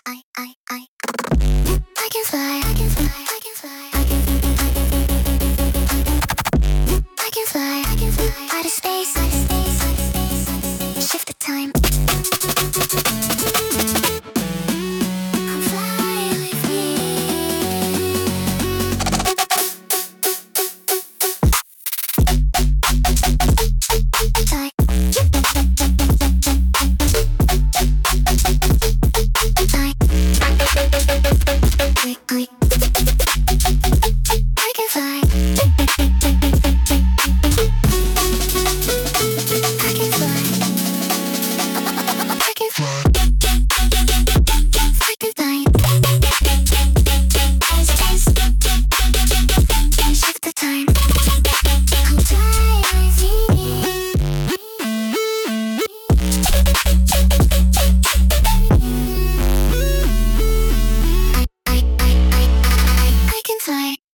I can fly, I can fly, I can fly, I can fly, I can fly, out of space, shift the time. Come fly with me. Fly. I can fly. I can fly. I can fly. I can fly. Shift the time. Come fly with me. I can fly.